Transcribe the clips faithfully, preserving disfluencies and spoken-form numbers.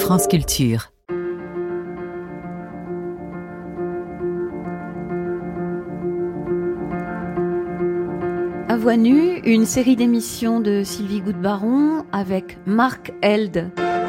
France Culture. À Voix nue, une série d'émissions de Sylvie Goudbaron avec Marc Held.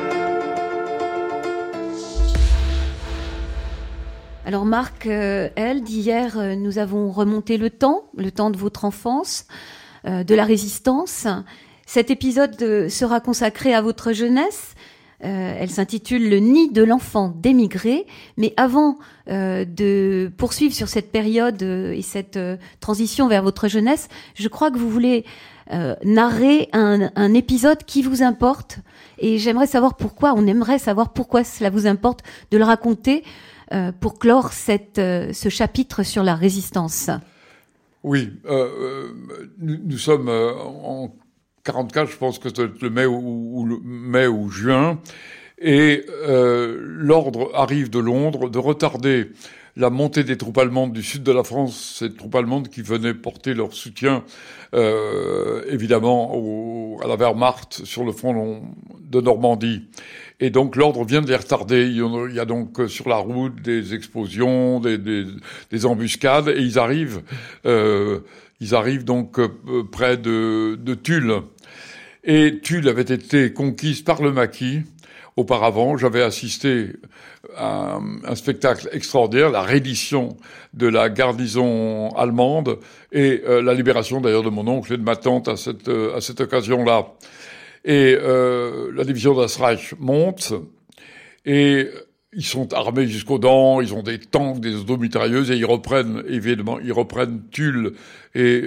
Alors Marc euh, Held, hier euh, nous avons remonté le temps, le temps de votre enfance, euh, de la résistance. Cet épisode euh, sera consacré à votre jeunesse. Euh, elle s'intitule « Le nid de l'enfant d'émigré ». Mais avant euh, de poursuivre sur cette période euh, et cette euh, transition vers votre jeunesse, je crois que vous voulez euh, narrer un, un épisode qui vous importe. Et j'aimerais savoir pourquoi, on aimerait savoir pourquoi cela vous importe de le raconter euh, pour clore cette, euh, ce chapitre sur la résistance. Oui, euh, euh, nous, nous sommes euh, en quarante-quatre, je pense que c'est le mai ou, ou le mai ou juin, et euh, l'ordre arrive de Londres de retarder la montée des troupes allemandes du sud de la France, ces troupes allemandes qui venaient porter leur soutien, euh, évidemment, au, à la Wehrmacht sur le front de Normandie. Et donc l'ordre vient de les retarder. Il y a donc sur la route des explosions, des, des, des embuscades, et ils arrivent, euh, ils arrivent donc euh, près de, de Tulle. Et Tulle avait été conquise par le maquis. Auparavant, j'avais assisté à un, un spectacle extraordinaire, la reddition de la garnison allemande et euh, la libération d'ailleurs de mon oncle et de ma tante à cette, euh, à cette occasion-là. Et euh, la division d'Asreich monte et ils sont armés jusqu'aux dents, ils ont des tanks, des automitrailleuses et ils reprennent, évidemment, ils reprennent Tulle et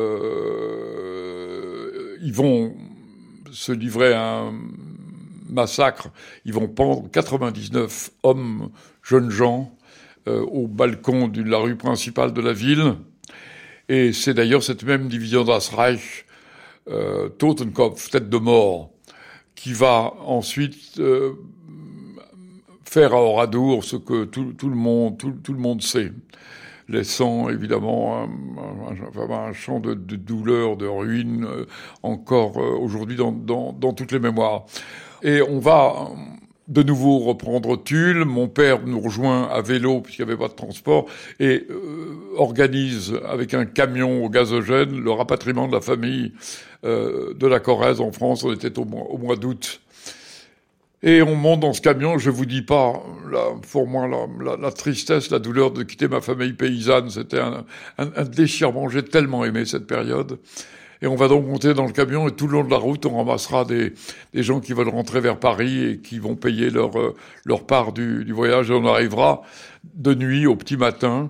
euh, ils vont se livrer à un massacre. Ils vont pendre quatre-vingt-dix-neuf hommes, jeunes gens, euh, au balcon de la rue principale de la ville. Et c'est d'ailleurs cette même division d'Asreich, euh, Totenkopf, tête de mort, qui va ensuite euh, faire à Oradour ce que tout, tout le monde, tout, tout le monde sait, laissant évidemment un, un, un champ de, de douleur, de ruine, euh, encore euh, aujourd'hui dans, dans, dans toutes les mémoires. Et on va de nouveau reprendre Tulle. Mon père nous rejoint à vélo puisqu'il n'y avait pas de transport et euh, organise avec un camion au gazogène le rapatriement de la famille euh, de la Corrèze en France. On était au mois, au mois d'août. Et on monte dans ce camion, je vous dis pas, là, pour moi, la, la, la tristesse, la douleur de quitter ma famille paysanne, c'était un, un, un déchirement. J'ai tellement aimé cette période. Et on va donc monter dans le camion et tout le long de la route, on ramassera des, des gens qui veulent rentrer vers Paris et qui vont payer leur, euh, leur part du, du voyage. Et on arrivera de nuit au petit matin.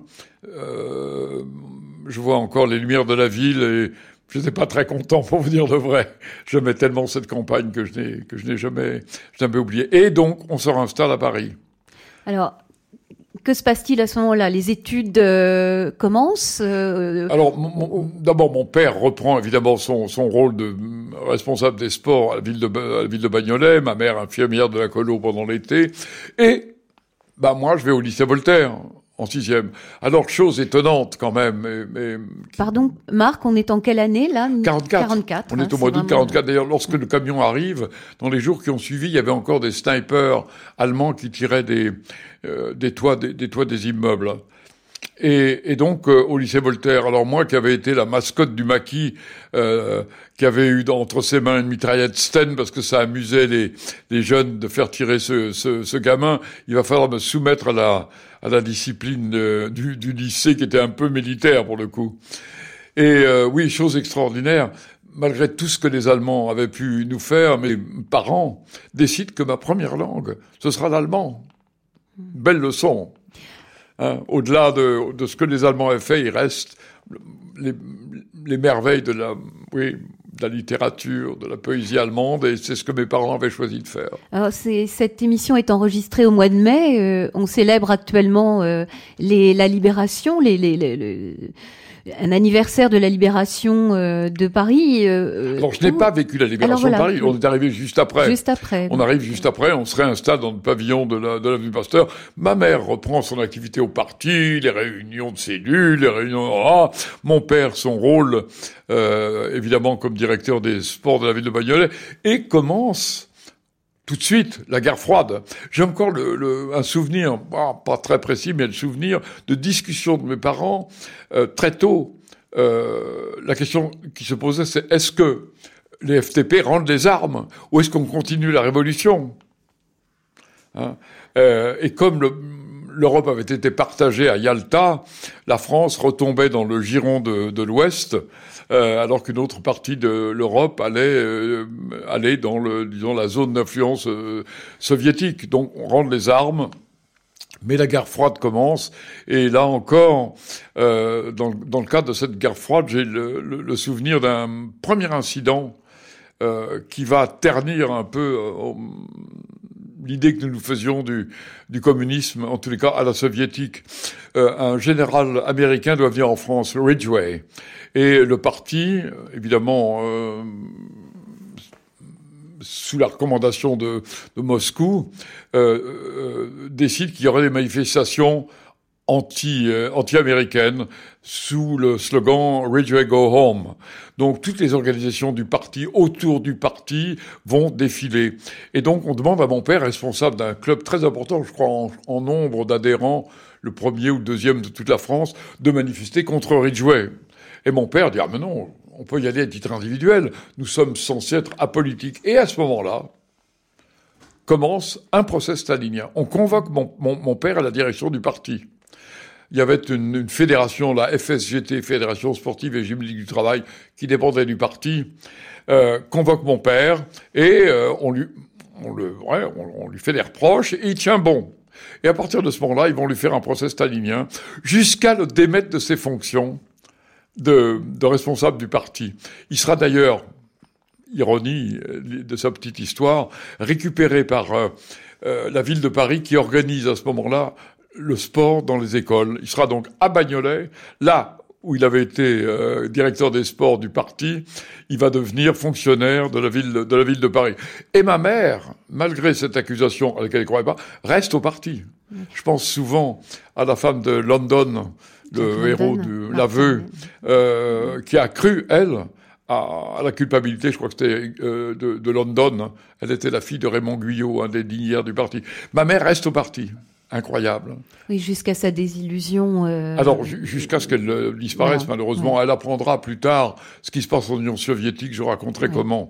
Euh, je vois encore les lumières de la ville et je n'étais pas très content pour vous dire de vrai. J'aimais tellement cette campagne que je n'ai, que je n'ai jamais, jamais oublié. Et donc, on se réinstalle à Paris. Alors, que se passe-t-il à ce moment-là ? Les études euh, commencent euh, Alors, mon, mon, d'abord, mon père reprend évidemment son, son rôle de responsable des sports à la ville de, à la ville de Bagnolet, ma mère infirmière de la colo pendant l'été, et bah moi, je vais au lycée Voltaire en sixième. Alors, chose étonnante quand même. Mais, mais... Pardon, Marc, on est en quelle année là ? quarante-quatre. quarante-quatre. On hein, est au mois d'août vraiment... quarante-quatre. D'ailleurs, lorsque le camion arrive, dans les jours qui ont suivi, il y avait encore des snipers allemands qui tiraient des, euh, des toits, des, des toits des immeubles. Et, et donc, euh, au lycée Voltaire, alors moi qui avais été la mascotte du maquis, euh, qui avait eu entre ses mains une mitraillette Sten parce que ça amusait les, les jeunes de faire tirer ce, ce, ce gamin, il va falloir me soumettre à la, à la discipline euh, du, du lycée qui était un peu militaire pour le coup. Et euh, oui, chose extraordinaire, malgré tout ce que les Allemands avaient pu nous faire, mes parents décident que ma première langue, ce sera l'allemand. Belle leçon. Hein, au-delà de, de ce que les Allemands avaient fait, il reste les, les merveilles de la, oui, de la littérature, de la poésie allemande, et c'est ce que mes parents avaient choisi de faire. Alors, c'est, cette émission est enregistrée au mois de mai. Euh, on célèbre actuellement euh, les, la libération, les, les, les, les, un anniversaire de la libération euh, de Paris. Euh, Alors, je n'ai pas vécu la libération voilà, de Paris. On est arrivé juste après. Juste après. On arrive juste après. On se réinstalle dans le pavillon de la, de l'avenue Pasteur. Ma mère reprend son activité au parti, les réunions de cellules, les réunions... Ah, mon père, son rôle, euh, évidemment, comme directeur des sports de la ville de Bagnolet, et commence tout de suite, la guerre froide. J'ai encore le, le, un souvenir, bah, pas très précis, mais le souvenir de discussions de mes parents euh, très tôt. Euh, la question qui se posait, c'est est-ce que les F T P rendent les armes ou est-ce qu'on continue la révolution, hein euh, Et comme le, l'Europe avait été partagée à Yalta, la France retombait dans le giron de, de l'Ouest, euh, alors qu'une autre partie de l'Europe allait, euh, allait dans le, disons, la zone d'influence euh, soviétique. Donc on rend les armes. Mais la guerre froide commence, et là encore, euh, dans, dans le cadre de cette guerre froide, j'ai le, le, le souvenir d'un premier incident euh, qui va ternir un peu euh, l'idée que nous nous faisions du, du communisme, en tous les cas à la soviétique. Euh, un général américain doit venir en France, Ridgway, et le parti, évidemment, euh, sous la recommandation de, de Moscou, euh, euh, décide qu'il y aurait des manifestations anti, euh, anti-américaines sous le slogan « Ridgway Go Home ». Donc toutes les organisations du parti, autour du parti, vont défiler. Et donc on demande à mon père, responsable d'un club très important, je crois en, en nombre d'adhérents, le premier ou le deuxième de toute la France, de manifester contre Ridgway. Et mon père dit « Ah mais non !» On peut y aller à titre individuel. Nous sommes censés être apolitiques. Et à ce moment-là, commence un procès stalinien. On convoque mon, mon, mon père à la direction du parti. Il y avait une, une fédération, la F S G T, Fédération Sportive et Gymnastique du Travail, qui dépendait du parti, euh, convoque mon père et euh, on, lui, on, le, ouais, on, on lui fait des reproches et il tient bon. Et à partir de ce moment-là, ils vont lui faire un procès stalinien jusqu'à le démettre de ses fonctions De, de responsable du parti. Il sera d'ailleurs, ironie de sa petite histoire, récupéré par euh, euh, la ville de Paris qui organise à ce moment-là le sport dans les écoles. Il sera donc à Bagnolet, là où il avait été euh, directeur des sports du parti, il va devenir fonctionnaire de la ville de, de la ville de Paris. Et ma mère, malgré cette accusation à laquelle elle ne croyait pas, reste au parti. Je pense souvent à la femme de London, le héros de l'aveu, euh, qui a cru, elle, à, à la culpabilité, je crois que c'était euh, de, de London. Elle était la fille de Raymond Guyot, un des dignitaires du parti. Ma mère reste au parti. Incroyable. Oui, jusqu'à sa désillusion. Euh... Alors, jusqu'à ce qu'elle euh, disparaisse, ouais, malheureusement. Ouais. Elle apprendra plus tard ce qui se passe en Union soviétique. Je raconterai ouais. comment.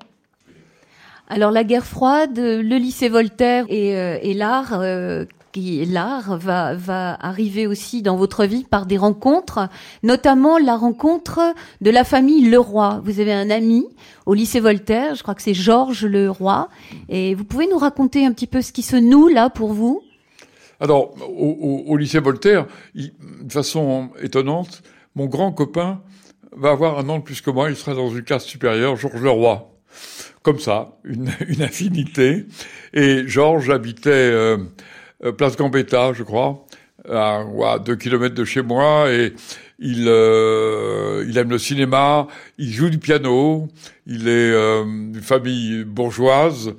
Alors, la guerre froide, le lycée Voltaire et, euh, et l'art... Euh... L'art va, va arriver aussi dans votre vie par des rencontres, notamment la rencontre de la famille Leroy. Vous avez un ami au lycée Voltaire, je crois que c'est Georges Leroy, et vous pouvez nous raconter un petit peu ce qui se noue là pour vous ? Alors, au, au, au lycée Voltaire, il, de façon étonnante, mon grand copain va avoir un an de plus que moi, il sera dans une classe supérieure, Georges Leroy. Comme ça, une, une affinité. Et Georges habitait... Euh, Euh, Place Gambetta, je crois, à, à deux kilomètres de chez moi, et il, euh, il aime le cinéma, il joue du piano, il est euh, d'une famille bourgeoise,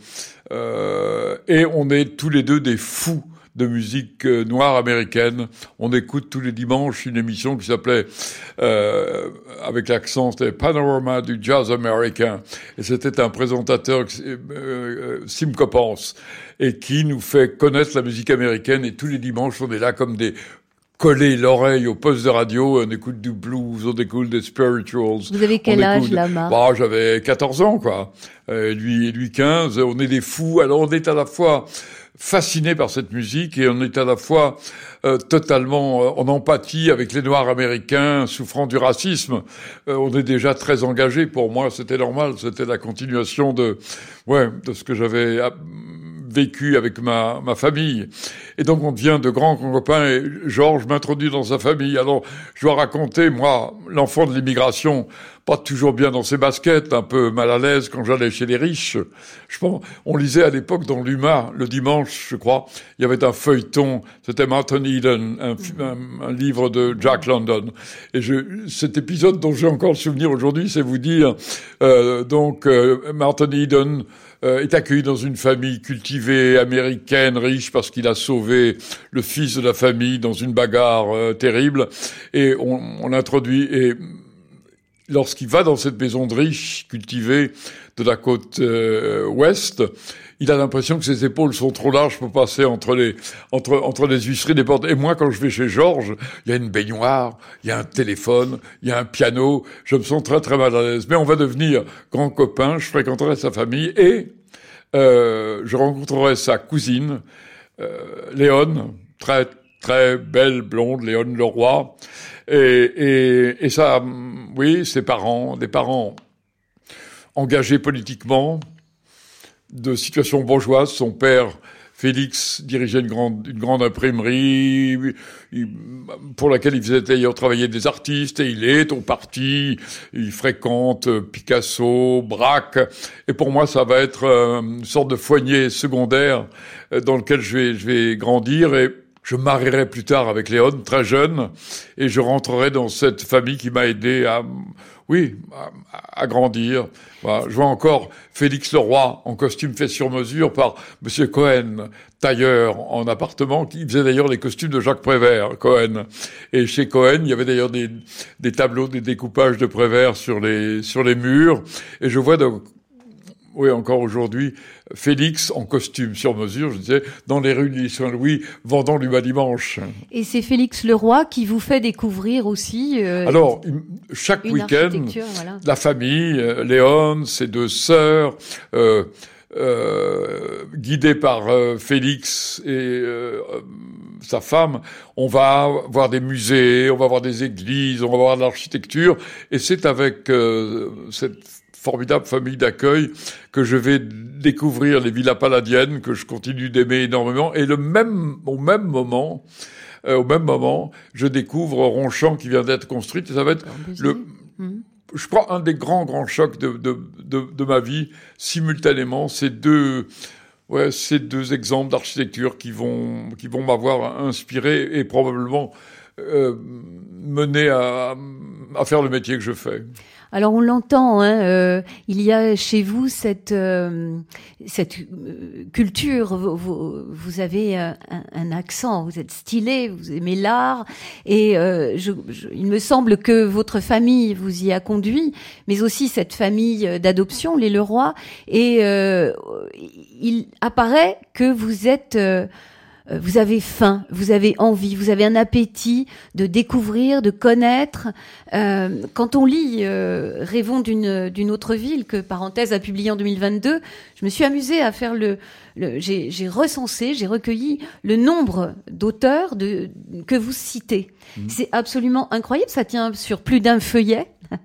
euh, et on est tous les deux des fous de musique euh, noire américaine. On écoute tous les dimanches une émission qui s'appelait, euh, avec l'accent, c'était Panorama du jazz américain. Et c'était un présentateur, euh, euh, Sim Coppens, et qui nous fait connaître la musique américaine. Et tous les dimanches, on est là comme des collés l'oreille au poste de radio. On écoute du blues, on écoute des spirituals. Vous avez quel âge, écoute... là, Marc ? Bah, j'avais quatorze ans, quoi. Euh, lui, lui quinze. On est des fous. Alors, on est à la fois fasciné par cette musique et on est à la fois euh, totalement euh, en empathie avec les Noirs américains souffrant du racisme. Euh, on est déjà très engagé. Pour moi, c'était normal. C'était la continuation de, ouais, de ce que j'avais vécu avec ma, ma famille. Et donc, on devient de grands copains et Georges m'introduit dans sa famille. Alors, je dois raconter, moi, l'enfant de l'immigration, pas toujours bien dans ses baskets, un peu mal à l'aise quand j'allais chez les riches. Je pense, on lisait à l'époque dans l'U M A, le dimanche, je crois, il y avait un feuilleton, c'était Martin Eden, un, un, un livre de Jack London. Et je, cet épisode dont j'ai encore le souvenir aujourd'hui, c'est vous dire, euh, donc, euh, Martin Eden, Euh, est accueilli dans une famille cultivée, américaine, riche, parce qu'il a sauvé le fils de la famille dans une bagarre euh, terrible. Et on, on l'introduit, et lorsqu'il va dans cette maison de riche, cultivée, de la côte euh, ouest, il a l'impression que ses épaules sont trop larges pour passer entre les entre entre les huisseries des portes. Et moi, quand je vais chez Georges, il y a une baignoire, il y a un téléphone, il y a un piano. Je me sens très très mal à l'aise. Mais on va devenir grands copains. Je fréquenterai sa famille et euh, je rencontrerai sa cousine, euh, Léone, très très belle blonde, Léone Leroy. Et et et ça, oui, ses parents, des parents engagés politiquement, de situation bourgeoise. Son père, Félix, dirigeait une grande, une grande imprimerie il, pour laquelle il faisait d'ailleurs travailler des artistes, et il est au parti, il fréquente Picasso, Braque, et pour moi ça va être une sorte de foyer secondaire dans lequel je vais, je vais grandir, et je me marierai plus tard avec Léone, très jeune, et je rentrerai dans cette famille qui m'a aidé à, oui, à, à grandir. Voilà. Je vois encore Félix Leroy en costume fait sur mesure par Monsieur Cohen, tailleur en appartement, qui faisait d'ailleurs les costumes de Jacques Prévert, Cohen. Et chez Cohen, il y avait d'ailleurs des, des tableaux, des découpages de Prévert sur les, sur les murs. Et je vois donc, oui, encore aujourd'hui, Félix en costume sur mesure, je disais, dans les rues de Saint-Louis, vendant du bas dimanche. Et c'est Félix Leroy qui vous fait découvrir aussi... Euh, Alors, chaque week-end, voilà. La famille, euh, Léone, ses deux sœurs, euh, euh, guidée par euh, Félix et euh, sa femme, on va voir des musées, on va voir des églises, on va voir de l'architecture, et c'est avec euh, cette formidable famille d'accueil que je vais découvrir les villas palladiennes que je continue d'aimer énormément, et le même au même moment euh, au même moment je découvre Ronchamp qui vient d'être construite, et ça va être le mmh. je crois un des grands grands chocs de de de, de ma vie simultanément, ces deux ouais ces deux exemples d'architecture qui vont qui vont m'avoir inspiré et probablement euh, mené à à faire le métier que je fais. Alors on l'entend, hein, euh, il y a chez vous cette euh, cette euh, culture. Vous, vous, vous avez un, un accent, vous êtes stylé, vous aimez l'art, et euh, je, je, il me semble que votre famille vous y a conduit, mais aussi cette famille d'adoption, les Leroy. Et euh, il apparaît que vous êtes euh, vous avez faim, vous avez envie, vous avez un appétit de découvrir, de connaître. Euh, quand on lit euh, Rêvons d'une d'une autre ville, que Parenthèse a publié en deux mille vingt-deux, je me suis amusée à faire le... le j'ai, j'ai recensé, j'ai recueilli le nombre d'auteurs de, que vous citez. Mmh. C'est absolument incroyable, ça tient sur plus d'un feuillet.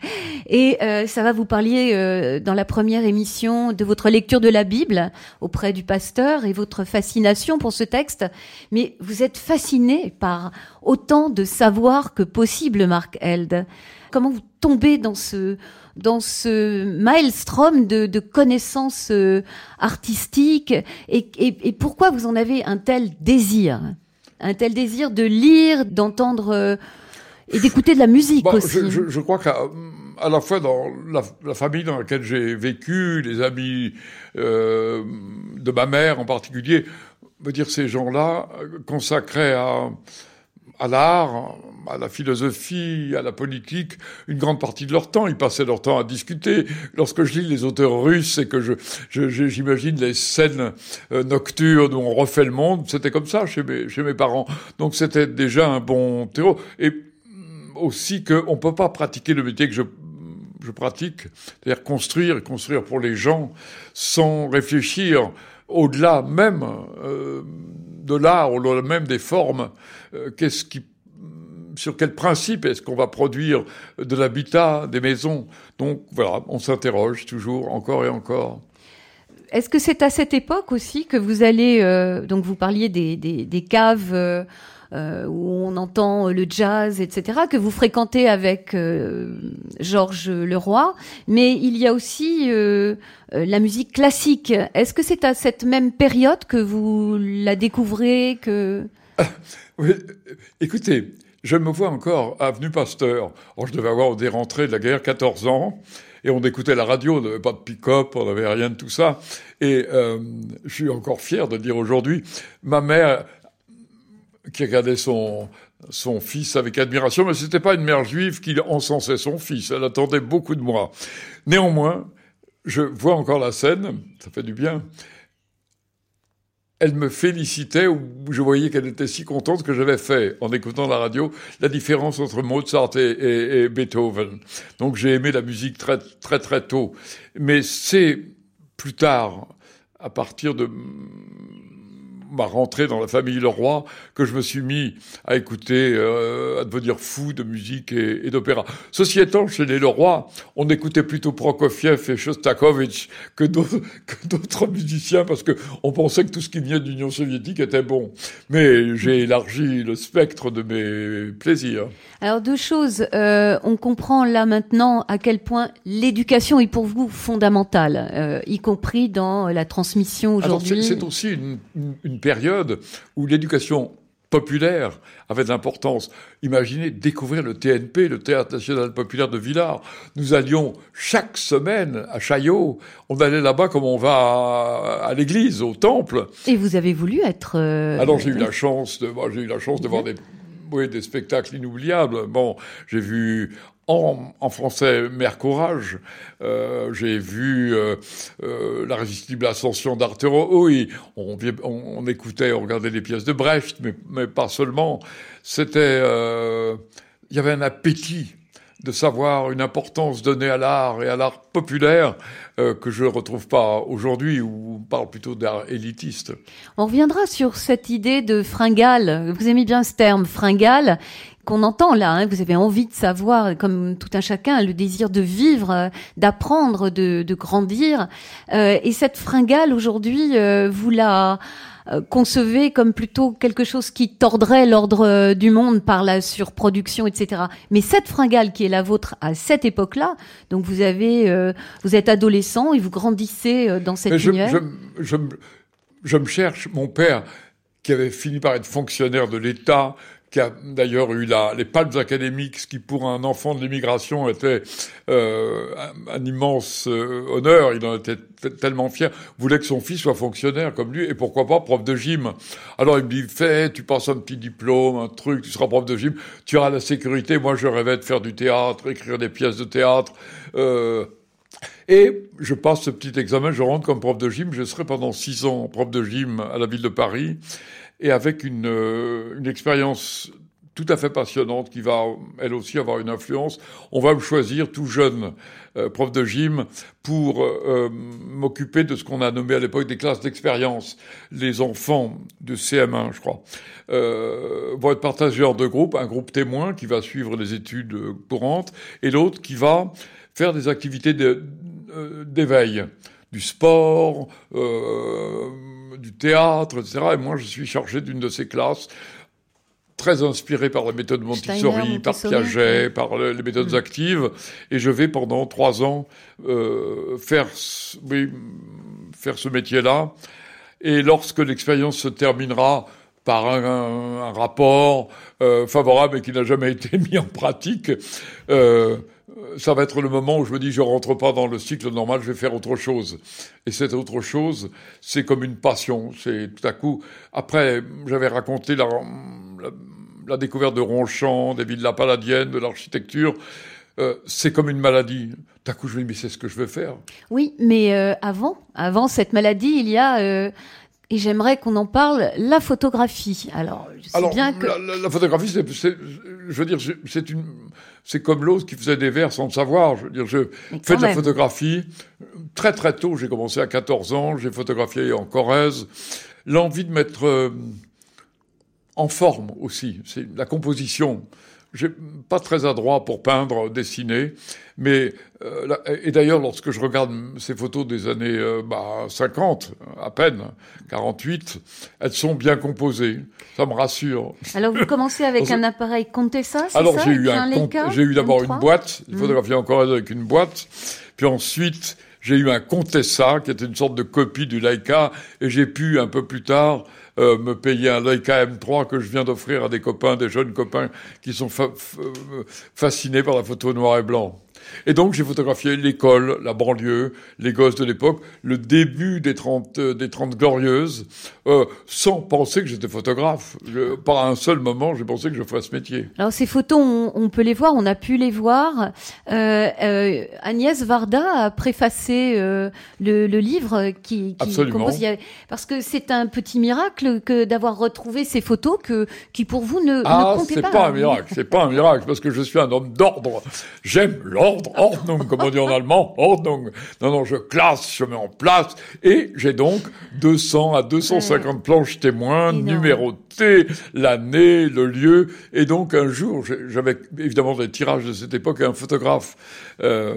Et euh, ça va, vous parliez euh, dans la première émission de votre lecture de la Bible auprès du pasteur et votre fascination pour ce texte, mais vous êtes fasciné par autant de savoir que possible, Marc Held. Comment vous tombez dans ce dans ce maelstrom de, de connaissances euh, artistiques, et, et, et pourquoi vous en avez un tel désir, un tel désir de lire, d'entendre euh, et d'écouter de la musique bon, aussi. Je, je, je crois qu'à à la fois dans la, la famille dans laquelle j'ai vécu, les amis euh, de ma mère en particulier, veut dire ces gens-là consacraient à, à l'art, à la philosophie, à la politique, une grande partie de leur temps. Ils passaient leur temps à discuter. Lorsque je lis les auteurs russes et que je, je, je j'imagine les scènes euh, nocturnes où on refait le monde, c'était comme ça chez mes, chez mes parents. Donc c'était déjà un bon terreau. Et aussi qu'on ne peut pas pratiquer le métier que je, je pratique, c'est-à-dire construire, construire pour les gens, sans réfléchir au-delà même euh, de l'art, au-delà même des formes. Euh, qu'est-ce qui, sur quel principe est-ce qu'on va produire de l'habitat, des maisons? Donc voilà, on s'interroge toujours, encore et encore. Est-ce que c'est à cette époque aussi que vous allez, euh, donc vous parliez des, des, des caves euh, euh, où on entend le jazz, et cetera, que vous fréquentez avec euh, Georges Leroy, mais il y a aussi euh, la musique classique. Est-ce que c'est à cette même période que vous la découvrez que... Oui, écoutez, je me vois encore avenue Pasteur. Oh, je devais avoir des rentrées de la guerre, quatorze ans. Et on écoutait la radio, on n'avait pas de pick-up, on n'avait rien de tout ça. Et euh, je suis encore fier de dire aujourd'hui, ma mère, qui regardait son, son fils avec admiration, mais c'était pas une mère juive qui encensait son fils, elle attendait beaucoup de moi. Néanmoins, je vois encore la scène, ça fait du bien, elle me félicitait, ou je voyais qu'elle était si contente que j'avais fait, en écoutant la radio, la différence entre Mozart et, et, et Beethoven. Donc j'ai aimé la musique très très très tôt. Mais c'est plus tard, à partir de ma rentrée dans la famille Leroy, que je me suis mis à écouter, euh, à devenir fou de musique et, et d'opéra. Ceci étant, chez les Leroy, on écoutait plutôt Prokofiev et Shostakovich que d'autres, que d'autres musiciens, parce que on pensait que tout ce qui venait de l'Union soviétique était bon. Mais j'ai élargi le spectre de mes plaisirs. Alors deux choses, euh, on comprend là maintenant à quel point l'éducation est pour vous fondamentale, euh, y compris dans la transmission aujourd'hui. Alors c'est, c'est aussi une, une, une période où l'éducation populaire avait de l'importance. Imaginez découvrir le T N P, le Théâtre National Populaire de Villars. Nous allions chaque semaine à Chaillot. On allait là-bas comme on va à, à l'église, au temple. Et vous avez voulu être... Euh... Alors j'ai eu la chance de, moi, j'ai eu la chance de voir des, oui, des spectacles inoubliables. Bon, j'ai vu... En, en français, Mère Courage, euh, j'ai vu euh, euh, La Résistible Ascension d'Arturo. Oui, on, on, on écoutait, on regardait les pièces de Brecht, mais, mais pas seulement. C'était, euh, il y avait un appétit de savoir, une importance donnée à l'art et à l'art populaire euh, que je ne retrouve pas aujourd'hui, où on parle plutôt d'art élitiste. On reviendra sur cette idée de fringale. Vous aimez bien ce terme, fringale, qu'on entend là, hein, vous avez envie de savoir, comme tout un chacun, le désir de vivre, d'apprendre, de, de grandir. Euh, et cette fringale, aujourd'hui, euh, vous la euh, concevez comme plutôt quelque chose qui tordrait l'ordre du monde par la surproduction, et cetera. Mais cette fringale qui est la vôtre à cette époque-là, donc vous avez, euh, vous êtes adolescent et vous grandissez dans cette je, univers. Je, je, je, je me cherche, mon père, qui avait fini par être fonctionnaire de l'État, qui a d'ailleurs eu la, les palmes académiques, ce qui pour un enfant de l'immigration était euh, un, un immense euh, honneur. Il en était t- tellement fier. Voulait que son fils soit fonctionnaire comme lui, et pourquoi pas prof de gym. Alors il me dit, fais, tu passes un petit diplôme, un truc, tu seras prof de gym, tu auras la sécurité. Moi, je rêvais de faire du théâtre, écrire des pièces de théâtre. Euh, Et je passe ce petit examen, je rentre comme prof de gym. Je serai pendant six ans prof de gym à la ville de Paris, et avec une, euh, une expérience tout à fait passionnante qui va, elle aussi, avoir une influence. On va me choisir tout jeune euh, prof de gym pour euh, m'occuper de ce qu'on a nommé à l'époque des classes d'expérience. Les enfants de C M un, je crois, euh, vont être partagés en deux groupes. Un groupe témoin qui va suivre les études courantes, et l'autre qui va faire des activités de, euh, d'éveil, du sport, euh, du théâtre, et cetera. Et moi, je suis chargé d'une de ces classes, très inspiré par la méthode Montessori, Steiner, par Piaget, oui. par les méthodes mmh. actives. Et je vais pendant trois ans euh, faire, oui, faire ce métier-là. Et lorsque l'expérience se terminera par un, un, un rapport euh, favorable et qui n'a jamais été mis en pratique, euh, ça va être le moment où je me dis, je rentre pas dans le cycle normal, je vais faire autre chose. Et cette autre chose, c'est comme une passion. C'est tout à coup, après, j'avais raconté la, la, la découverte de Ronchamp, des villas palladiennes, de l'architecture. Euh, c'est comme une maladie. Tout à coup, je me dis, mais c'est ce que je veux faire. Oui, mais euh, avant, avant cette maladie, il y a... Euh... Et j'aimerais qu'on en parle, la photographie. Alors, je sais Alors, bien que... la, la, la photographie, c'est, c'est, je veux dire, c'est une, c'est comme l'autre qui faisait des vers sans le savoir. Je veux dire, je fais de la photographie. Très, très tôt, j'ai commencé à quatorze ans. J'ai photographié en Corrèze. L'envie de mettre euh, en forme aussi. C'est la composition. J'ai pas très adroit pour peindre, dessiner, mais euh, là, et d'ailleurs lorsque je regarde ces photos des années euh, bah, cinquante, à peine quarante-huit, elles sont bien composées. Ça me rassure. Alors vous commencez avec un appareil Contessa, c'est Alors ça? j'ai eu un, un Leica, j'ai eu d'abord une boîte, une photographie en Corrèze avec une boîte, puis ensuite j'ai eu un Contessa qui était une sorte de copie du Leica, et j'ai pu un peu plus tard Euh, me payer un Leica M trois que je viens d'offrir à des copains, des jeunes copains qui sont fa- fa- fascinés par la photo noir et blanc. Et donc, j'ai photographié l'école, la banlieue, les gosses de l'époque, le début des trente, euh, des trente glorieuses, euh, sans penser que j'étais photographe. Je, pas à un seul moment, j'ai pensé que je ferais ce métier. Alors, ces photos, on, on peut les voir, on a pu les voir. Euh, euh, Agnès Varda a préfacé euh, le, le livre qui, qui Absolument. compose. Il y a, parce que c'est un petit miracle que d'avoir retrouvé ces photos que, qui, pour vous, ne, ah, ne comptaient c'est pas. pas un miracle, c'est pas un miracle, parce que je suis un homme d'ordre. J'aime l'ordre, Ordnung, comme on dit en allemand, Ordnung. Non, non, je classe, je mets en place, et j'ai donc deux cents à deux cent cinquante ouais. planches témoins, énorme. Numérotées, l'année, le lieu, et donc un jour, j'avais évidemment des tirages de cette époque, et un photographe, euh,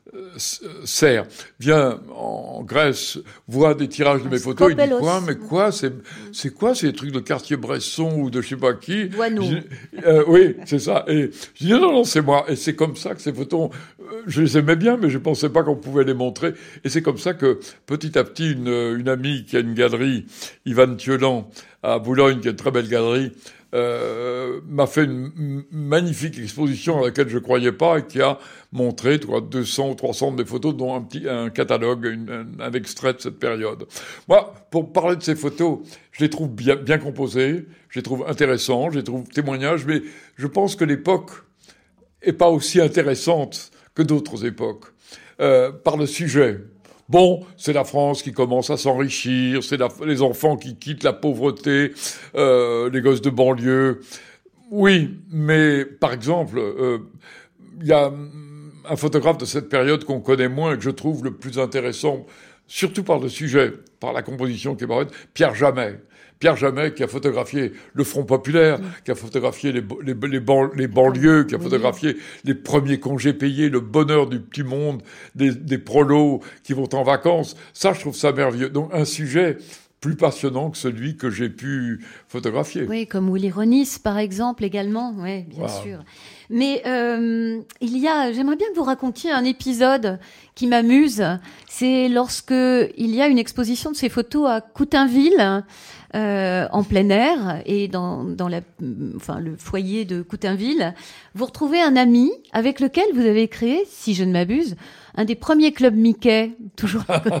Serre vient en Grèce, voit des tirages de mes photos, il dit quoi, mais quoi, c'est, c'est quoi ces trucs de Cartier-Bresson ou de je sais pas qui? euh, Oui, c'est ça. Et je dis non, non, c'est moi. Et c'est comme ça que ces photos, euh, je les aimais bien, mais je pensais pas qu'on pouvait les montrer. Et c'est comme ça que petit à petit, une, une amie qui a une galerie, Yvan Thiolan, à Boulogne, qui a une très belle galerie, Euh, m'a fait une m- magnifique exposition à laquelle je croyais pas et qui a montré tu vois, deux cents ou trois cents de mes photos, dont un petit un catalogue, une, un, un extrait de cette période. Moi, pour parler de ces photos, je les trouve bien, bien composées, je les trouve intéressantes, je les trouve témoignages, mais je pense que l'époque est pas aussi intéressante que d'autres époques, euh, par le sujet. Bon, c'est la France qui commence à s'enrichir, c'est la, les enfants qui quittent la pauvreté, euh, les gosses de banlieue. Oui, mais par exemple, il euh, y a un photographe de cette période qu'on connaît moins et que je trouve le plus intéressant, surtout par le sujet, par la composition qui est parfaite, Pierre Jamet. Pierre Jamet qui a photographié le Front populaire, mmh. qui a photographié les, les, les, ban, les banlieues, qui a photographié oui. les premiers congés payés, le bonheur du petit monde, des, des prolos qui vont en vacances. Ça, je trouve ça merveilleux. Donc, un sujet plus passionnant que celui que j'ai pu photographier. Oui, comme Willy Ronis, par exemple, également. Oui, bien voilà. sûr. Mais euh, il y a, j'aimerais bien que vous racontiez un épisode qui m'amuse. C'est lorsque il y a une exposition de ces photos à Coutainville, euh, en plein air, et dans, dans la, enfin, le foyer de Coutainville, vous retrouvez un ami avec lequel vous avez créé, si je ne m'abuse, un des premiers clubs Mickey, toujours.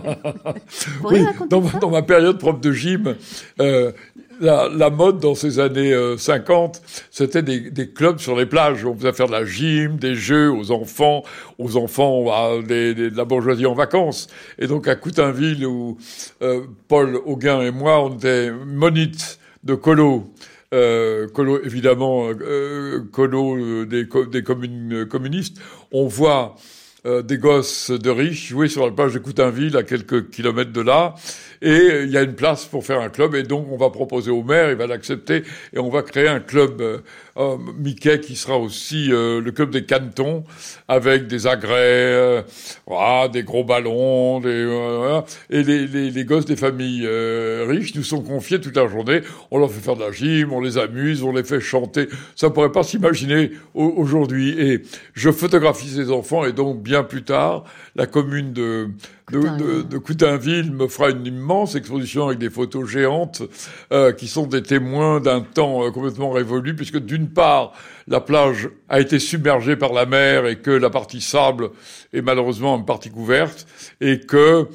Vous oui, dans, dans ma période prof de gym, euh, la, la mode dans ces années euh, cinquante, c'était des, des clubs sur les plages. On faisait faire de la gym, des jeux aux enfants, aux enfants à, des, des, de la bourgeoisie en vacances. Et donc à Coutainville, où euh, Paul Auguin et moi, on était monites de colo. Euh, colo, évidemment, euh, colo des, des communes, communistes. On voit Euh, des gosses de riches jouer sur la plage de Coutainville à quelques kilomètres de là, et il y a une place pour faire un club, et donc on va proposer au maire, il va l'accepter, et on va créer un club euh, euh, Mickey qui sera aussi euh, le club des cantons, avec des agrès, euh, voilà, des gros ballons, des, euh, et les, les, les gosses des familles euh, riches nous sont confiés toute la journée, on leur fait faire de la gym, on les amuse, on les fait chanter, ça pourrait pas s'imaginer au- aujourd'hui, et je photographie ces enfants, et donc bien Bien plus tard, la commune de, de, de, de Coutainville me fera une immense exposition avec des photos géantes euh, qui sont des témoins d'un temps euh, complètement révolu, puisque d'une part, la plage a été submergée par la mer et que la partie sable est malheureusement une partie couverte, et que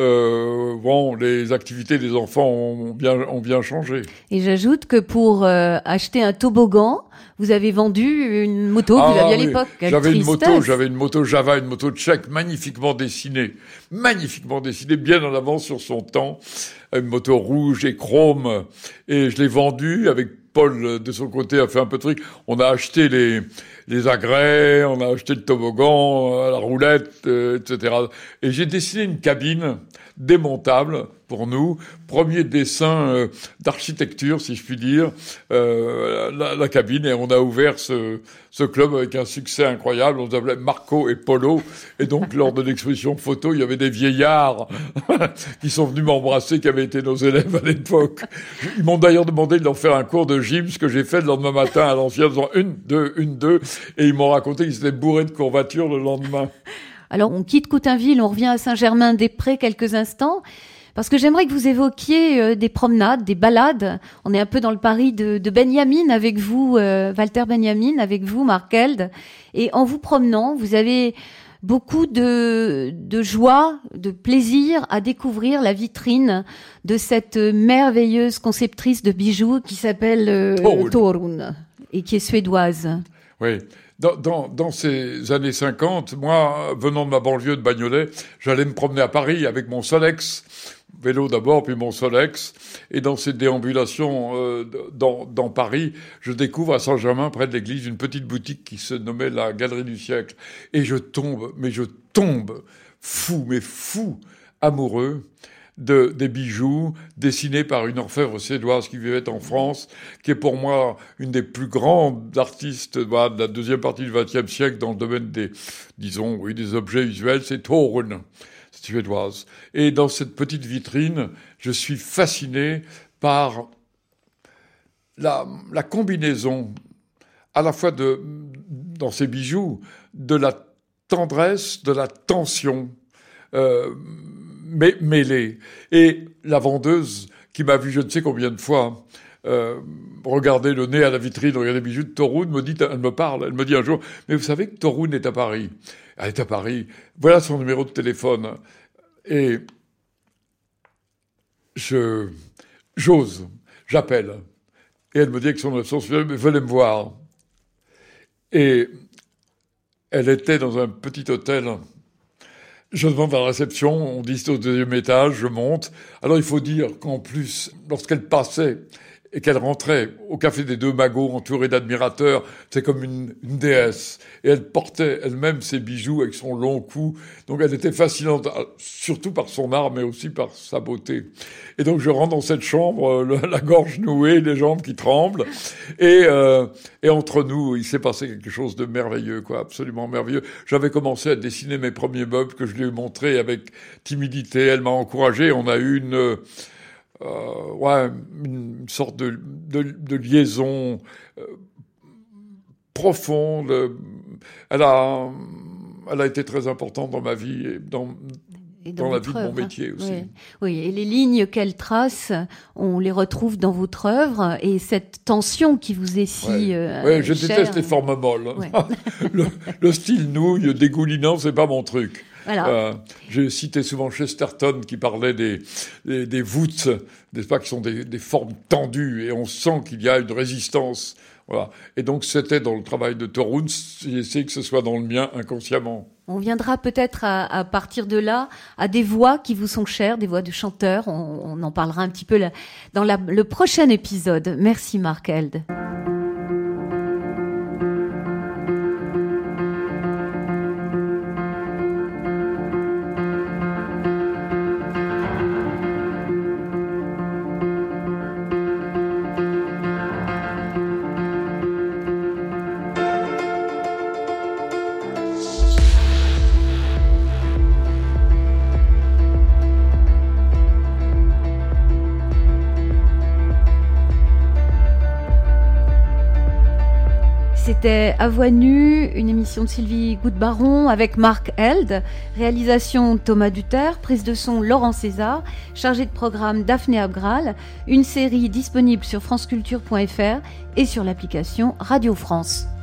euh, bon, les activités des enfants ont bien, ont bien changé. Et j'ajoute que pour euh, acheter un toboggan, vous avez vendu une moto que ah, vous aviez oui. à l'époque. Quelle j'avais tristesse. une moto, j'avais une moto Java, une moto tchèque magnifiquement dessinée, magnifiquement dessinée, bien en avance sur son temps, une moto rouge et chrome, et je l'ai vendue avec Paul de son côté a fait un peu de truc. On a acheté les les agrès, on a acheté le toboggan, la roulette, euh, et cetera. Et j'ai dessiné une cabine démontable pour nous, premier dessin euh, d'architecture, si je puis dire, euh, la, la cabine, et on a ouvert ce, ce club avec un succès incroyable. On s'appelait Marco et Polo, et donc lors de l'exposition photo, il y avait des vieillards qui sont venus m'embrasser, qui avaient été nos élèves à l'époque. Ils m'ont d'ailleurs demandé de leur faire un cours de gym, ce que j'ai fait le lendemain matin à l'ancien, en faisant une, deux, une, deux, et ils m'ont raconté qu'ils étaient bourrés de courbatures le lendemain. Alors, on quitte Coutainville, on revient à Saint-Germain-des-Prés quelques instants, parce que j'aimerais que vous évoquiez euh, des promenades, des balades. On est un peu dans le Paris de, de Benjamin avec vous, euh, Walter Benjamin, avec vous, Marc Held. Et en vous promenant, vous avez beaucoup de, de joie, de plaisir à découvrir la vitrine de cette merveilleuse conceptrice de bijoux qui s'appelle euh, Torun. Torun et qui est suédoise. Oui. Dans, dans, dans ces années cinquante, moi, venant de ma banlieue de Bagnolet, j'allais me promener à Paris avec mon Solex, vélo d'abord, puis mon Solex. Et dans ces déambulations euh, dans, dans Paris, je découvre à Saint-Germain, près de l'église, une petite boutique qui se nommait la Galerie du Siècle. Et je tombe, mais je tombe fou, mais fou, amoureux de, des bijoux dessinés par une orfèvre suédoise qui vivait en France, qui est pour moi une des plus grandes artistes bah, de la deuxième partie du vingtième siècle dans le domaine des, disons, oui, des objets visuels, c'est Torun, suédoise. Et dans cette petite vitrine, je suis fasciné par la, la combinaison, à la fois de, dans ces bijoux, de la tendresse, de la tension, euh, mais mêlée. Et la vendeuse, qui m'a vu je ne sais combien de fois euh, regarder le nez à la vitrine, regarder les bijoux de Torun, me dit, elle me parle, elle me dit un jour, mais vous savez que Torun est à Paris. Elle est à Paris. Voilà son numéro de téléphone. Et je, j'ose, j'appelle. Et elle me dit que son absence, mais venez me voir. Et elle était dans un petit hôtel. Je demande à la réception, on dit c'est au deuxième étage, je monte. Alors il faut dire qu'en plus, lorsqu'elle passait et qu'elle rentrait au Café des Deux Magots, entourée d'admirateurs, c'est comme une, une déesse. Et elle portait elle-même ses bijoux avec son long cou. Donc elle était fascinante, surtout par son art, mais aussi par sa beauté. Et donc je rentre dans cette chambre, le, la gorge nouée, les jambes qui tremblent. Et, euh, et entre nous, il s'est passé quelque chose de merveilleux, quoi, absolument merveilleux. J'avais commencé à dessiner mes premiers meubles que je lui ai montrés avec timidité. Elle m'a encouragé. On a eu une... Euh, ouais, une sorte de, de, de liaison euh, profonde. Elle a, elle a été très importante dans ma vie et dans, et dans, dans la vie œuvre. De mon métier aussi. Oui. oui, et les lignes qu'elle trace, on les retrouve dans votre œuvre et cette tension qui vous est si ouais. euh, ouais, je chère. déteste les formes molles. Ouais. le, le style nouille, dégoulinant, c'est pas mon truc. Voilà. Euh, j'ai cité souvent Chesterton qui parlait des, des, des voûtes, n'est-ce pas, qui sont des, des formes tendues et on sent qu'il y a une résistance. Voilà. Et donc c'était dans le travail de Torun, j'ai essayé que ce soit dans le mien inconsciemment. On viendra peut-être à, à partir de là à des voix qui vous sont chères, des voix de chanteurs. On, on en parlera un petit peu là, dans la, le prochain épisode. Merci Mark Held. C'était À Voix Nue, une émission de Sylvie Goutte-Baron avec Mark Held, réalisation Thomas Duterre, prise de son Laurent César, chargé de programme Daphné Abgral, une série disponible sur franceculture point f r et sur l'application Radio France.